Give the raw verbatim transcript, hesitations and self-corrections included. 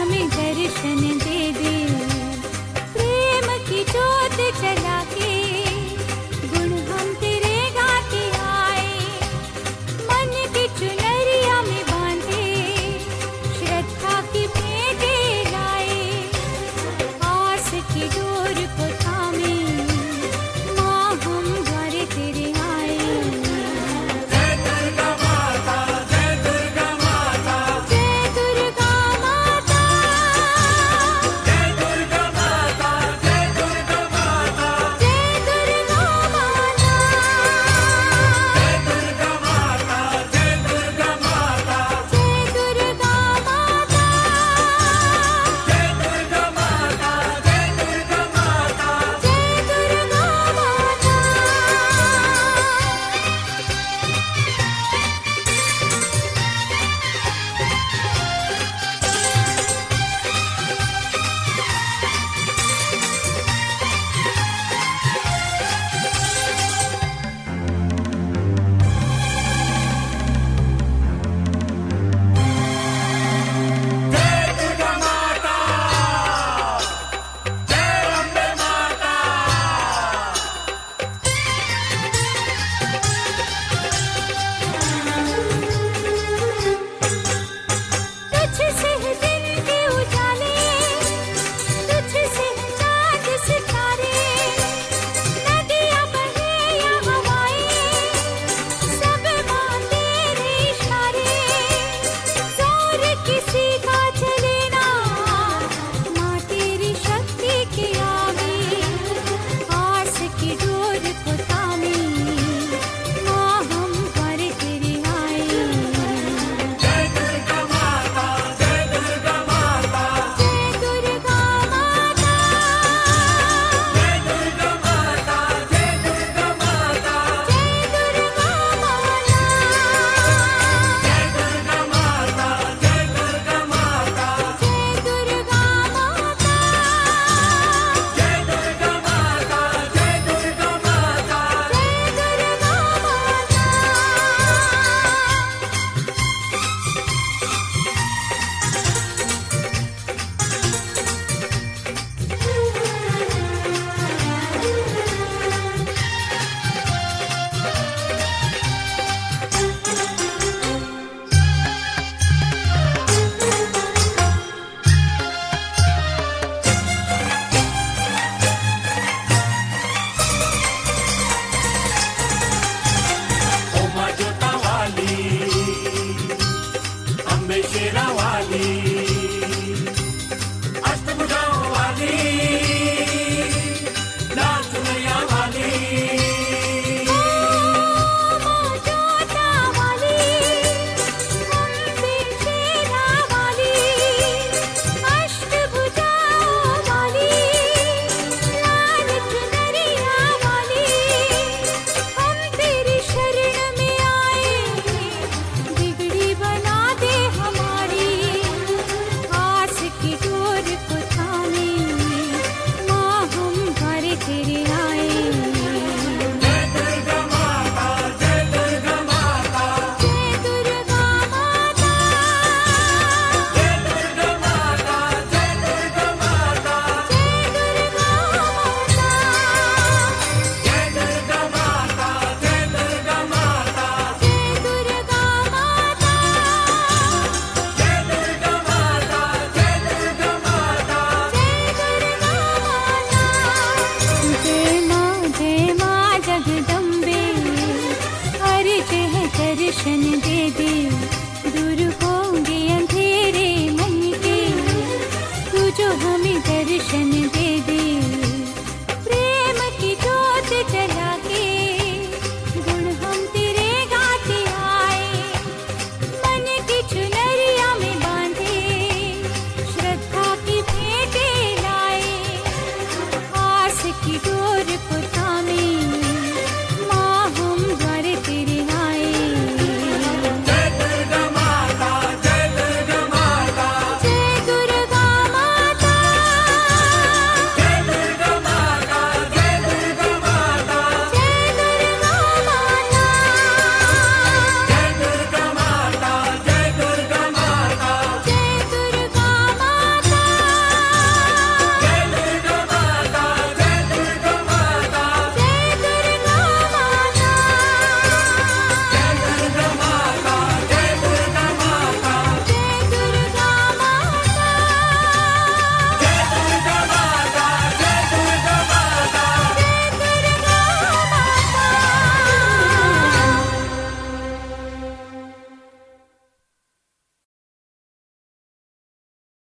हमें दर्शन दे दे। प्रेम की ज्योत जला के गुण हम तेरे गाते आए, मन की चुनरिया में बांधे श्रद्धा की भेंटे लाए। आस की डोर को थामे माँ हम द्वारे तेरे आए। जय दुर्गा माता, जय दुर्गा माता, जय दुर्गा माता, जय दुर्गा माता, जय दुर्गा माता, जय दुर्गा माता, जय दुर्गा माता, जय दुर्गा माता, जय दुर्गा माता, जय दुर्गा माता, जय दुर्गा माता। जय दुर्गा माता। जय दुर्गा माता, जय अम्बे माता। तुझसे है दिन के उजाले, तुझसे है चाँद सितारे, नदियाँ बहे या हवाएं, सब माँ तेरे इशारे। जोर किसी का चले ना, माँ तेरी शक्ति के आगे। आस की डोर को थामे माँ हम द्वारे तेरे आए। जय दुर्गा माता, जय दुर्गा माता, जय दुर्गा माता, जय दुर्गा माता, जय दुर्गा माता, जय दुर्गा माता, जय दुर्गा माता, जय दुर्गा माता, जय दुर्गा माता। जय दुर्गा माता, जय दुर्गा माता। जय दुर्गा माता। ओ माँ जोता वाली, अम्बे शेरा वाली, अष्टभुजाओं वाली, लाल चुनरिया वाली। माँ जोता वाली, अम्बे शेरा वाली, अष्टभुजाओं वाली, लाल चुनरिया वाली। हम तेरी शरण में आए, बिगड़ी बना दे हमारी। आस की डोर को थामे माँ हम द्वारे तेरे आए। जय दुर्गा माता, जय दुर्गा माता, जय दुर्गा माता, जय दुर्गा माता, जय दुर्गा माता, जय दुर्गा माता, जय दुर्गा माता, जय दुर्गा माता, जय दुर्गा माता, जय दुर्गा माता, जय दुर्गा माता। जय दुर्गा माता। जय माँ, जय माँ जगदम्बे, अर्ज है दर्शन दे दे। दूर होंगे अंधेरे मन के, तू जो हमें दर्शन